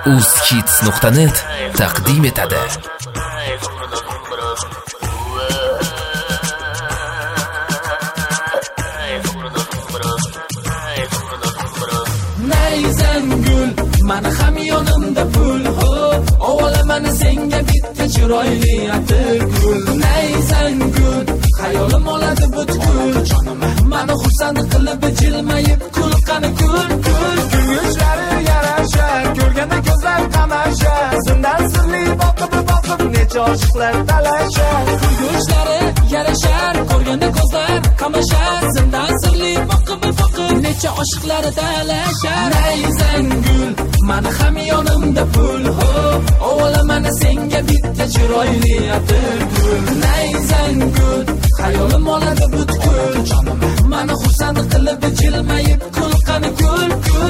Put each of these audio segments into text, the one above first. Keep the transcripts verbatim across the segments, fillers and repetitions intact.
uzhits nuqta net taqdim etadi. Nayzangul, mani ham yonimda pul ho, ovalamani senga bitta chiroyli atirgul. Nayzangul, hayolim oladi butkul, mani xursand qilib jilmayib kul, qani kul kul. Gulgushlari yarashar, ko'rganda ko'zlar qamashar, zindan sirli boqib boqib necha oshiqlar talashar. Gulgushlari yarashar, ko'rganda ko'zlar qamashar, zindan sirli boqib boqib necha oshiqlar talashar. Nayzangul, mani ham yonimda pul ho, ovalamani senga bitta chiroyli atirgul. Nayzangul, hayolim oladi butkul, mani xursand qilib jilmayib kul, qani kul kul.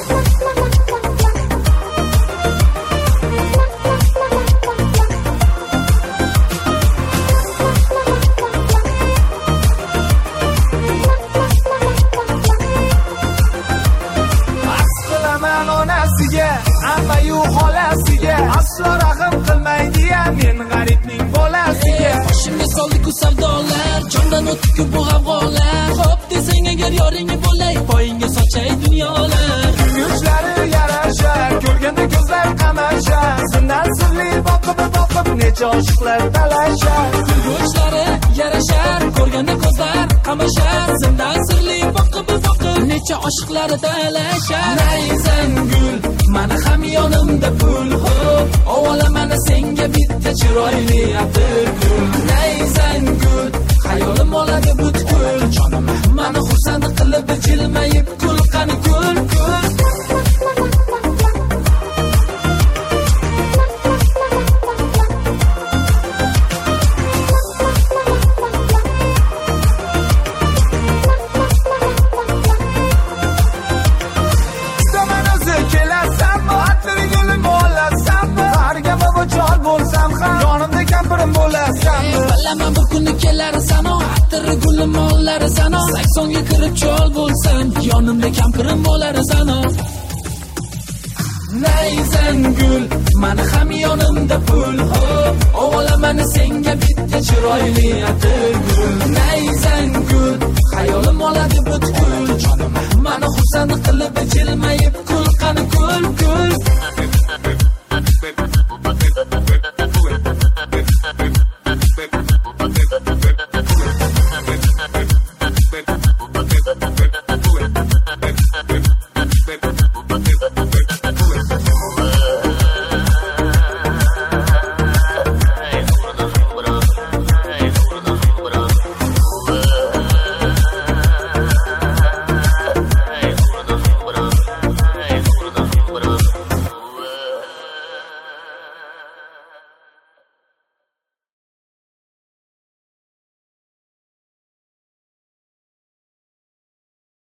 Ammayu xolasiga aslo rahim qilmaydi ya men g'aribning bolasiga. Boshimga soldi-ku savdolar, jondan o'tdi-ku bu g'avg'olar. Xo'p desang agar yoringga bo'lay, poyingga sochay dunyolar. Gulgushlari yarashar, ko'rganda ko'zlar qamashar, zindan sirli boqib boqib necha oshiqlar talashar. Gulgushlari yarashar, ko'rganda ko'zlar qamashar, zindan sirli boqib boqib necha oshiqlar talashar. Nayzangul, mani ham yonimda pul ho, ovalamani senga bitta chiroyli atirgul. Nayzangul, hayolim oladi butkul, mani xursand qilib jilmayib kul, qani kul kul. Yonimda kampirim bo'lasan. Bilaman bir kuni kelar sano, atir gulim olar sano. saksonga kirib chol bo'lsam, yonimda kampirim bo'lar sano. Nayzangul, mani ham yonimda pul ho, ovalamani senga bitta chiroyli atirgul. Nayzangul, hayolim oladi butkul, mani xursand qilib jilmayib